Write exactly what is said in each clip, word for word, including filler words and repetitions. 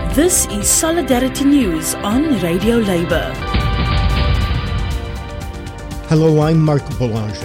This is Solidarity News on Radio Labour. Hello, I'm Marc Boulanger.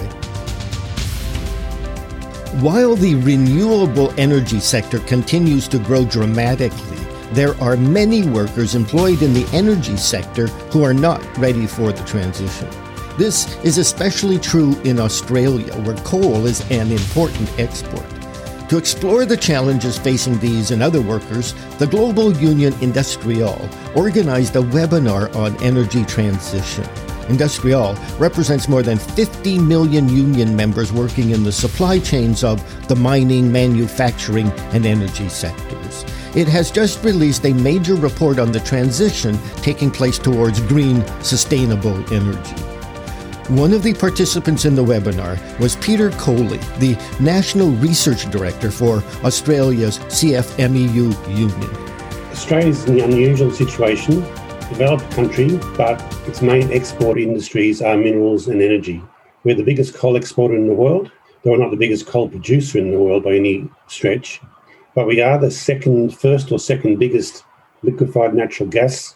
While the renewable energy sector continues to grow dramatically, there are many workers employed in the energy sector who are not ready for the transition. This is especially true in Australia, where coal is an important export. To explore the challenges facing these and other workers, the Global Union Industrial organized a webinar on energy transition. Industrial represents more than fifty million union members working in the supply chains of the mining, manufacturing, and energy sectors. It has just released a major report on the transition taking place towards green, sustainable energy. One of the participants in the webinar was Peter Coley, the National Research Director for Australia's C F M E U union. Australia is in an unusual situation, developed country, but its main export industries are minerals and energy. We're the biggest coal exporter in the world, though we're not the biggest coal producer in the world by any stretch, but we are the second, first or second biggest liquefied natural gas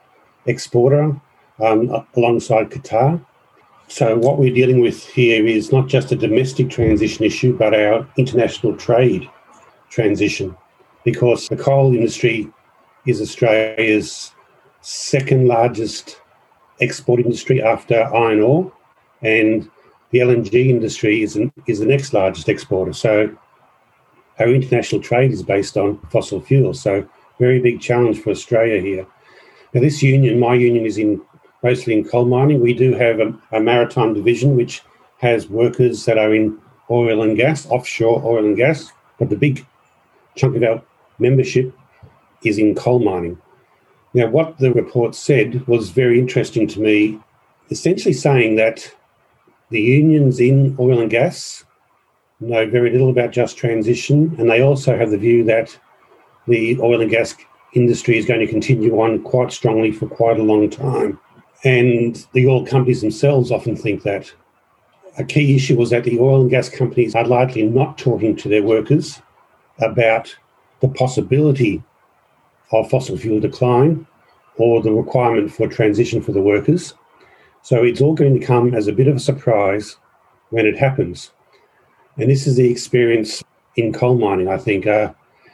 exporter um, alongside Qatar. So what we're dealing with here is not just a domestic transition issue, but our international trade transition, because the coal industry is Australia's second largest export industry after iron ore, and the L N G industry is, an, is the next largest exporter. So our international trade is based on fossil fuels. So very big challenge for Australia here. Now this union, my union, is in mostly in coal mining. We do have a, a maritime division which has workers that are in oil and gas, offshore oil and gas, but the big chunk of our membership is in coal mining. Now, what the report said was very interesting to me, essentially saying that the unions in oil and gas know very little about just transition, and they also have the view that the oil and gas industry is going to continue on quite strongly for quite a long time. And the oil companies themselves often think that. A key issue was that the oil and gas companies are likely not talking to their workers about the possibility of fossil fuel decline or the requirement for transition for the workers. So it's all going to come as a bit of a surprise when it happens. And this is the experience in coal mining, I think. Uh,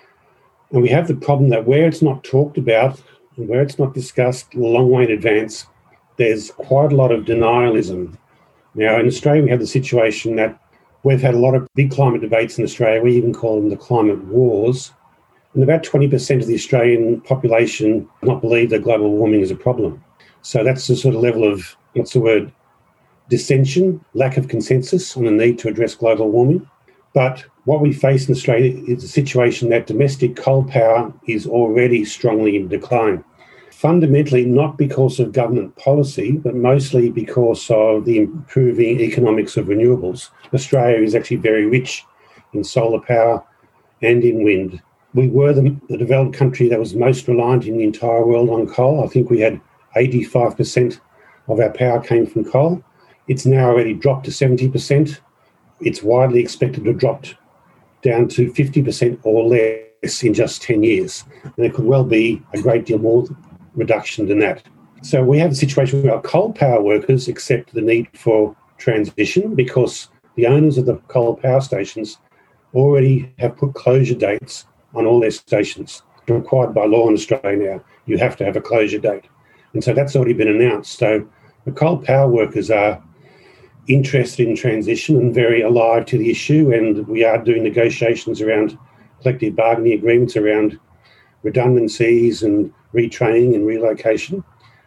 and we have the problem that where it's not talked about and where it's not discussed a long way in advance, there's quite a lot of denialism. Now, in Australia, we have the situation that we've had a lot of big climate debates in Australia. We even call them the climate wars. And about twenty percent of the Australian population do not believe that global warming is a problem. So that's the sort of level of, what's the word, dissension, lack of consensus on the need to address global warming. But what we face in Australia is a situation that domestic coal power is already strongly in decline. Fundamentally, not because of government policy, but mostly because of the improving economics of renewables. Australia is actually very rich in solar power and in wind. We were the, the developed country that was most reliant in the entire world on coal. I think we had eighty-five percent of our power came from coal. It's now already dropped to seventy percent. It's widely expected to drop down to fifty percent or less in just ten years. And it could well be a great deal more reduction than that. So we have a situation where our coal power workers accept the need for transition because the owners of the coal power stations already have put closure dates on all their stations. Required by law in Australia now, you have to have a closure date. And so that's already been announced. So the coal power workers are interested in transition and very alive to the issue, and we are doing negotiations around collective bargaining agreements around redundancies and retraining and relocation.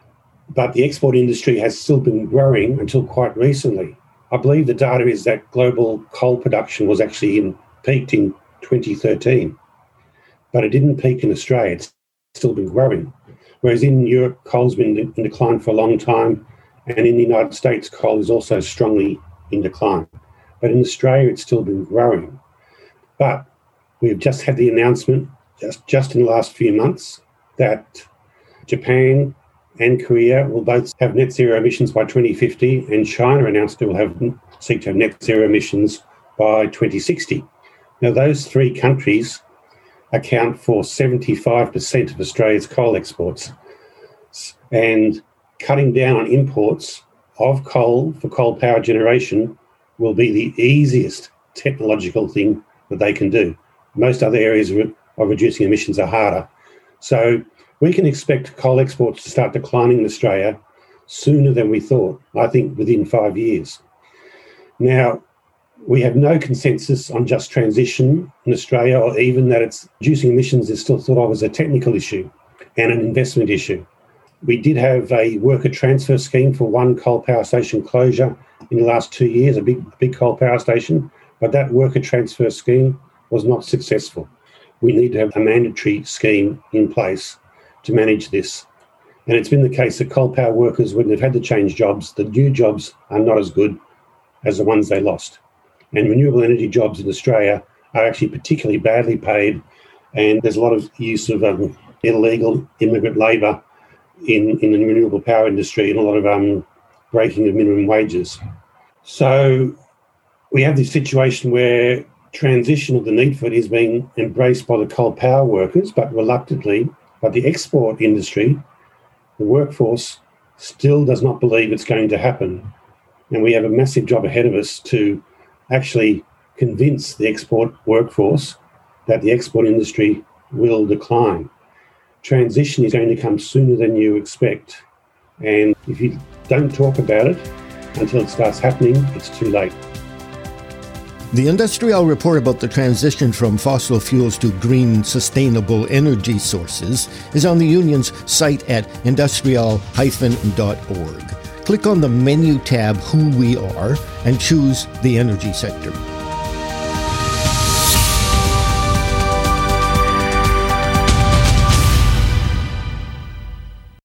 But the export industry has still been growing until quite recently. I believe the data is that global coal production was actually in, peaked in twenty thirteen, but it didn't peak in Australia. It's still been growing. Whereas in Europe, coal's been in decline for a long time, and in the United States, coal is also strongly in decline. But in Australia, it's still been growing. But we've just had the announcement, just, just in the last few months, that Japan and Korea will both have net zero emissions by twenty fifty, and China announced it will have seek to have net zero emissions by twenty sixty. Now, those three countries account for seventy-five percent of Australia's coal exports. And cutting down on imports of coal for coal power generation will be the easiest technological thing that they can do. Most other areas of reducing emissions are harder. So we can expect coal exports to start declining in Australia sooner than we thought, I think within five years. Now, we have no consensus on just transition in Australia, or even that it's reducing emissions is still thought of as a technical issue and an investment issue. We did have a worker transfer scheme for one coal power station closure in the last two years, a big, big coal power station, but that worker transfer scheme was not successful. We need to have a mandatory scheme in place to manage this. And it's been the case that coal power workers, when they've had to change jobs, the new jobs are not as good as the ones they lost. And renewable energy jobs in Australia are actually particularly badly paid, and there's a lot of use of um, illegal immigrant labour in, in the renewable power industry, and a lot of um, breaking of minimum wages. So we have this situation where transition of the need for it is being embraced by the coal power workers, but reluctantly. But the export industry, the workforce, still does not believe it's going to happen. And we have a massive job ahead of us to actually convince the export workforce that the export industry will decline. Transition is going to come sooner than you expect. And if you don't talk about it until it starts happening, it's too late. The Industrial Report about the transition from fossil fuels to green, sustainable energy sources is on the Union's site at industrial dash dot org. Click on the menu tab Who We Are and choose the energy sector.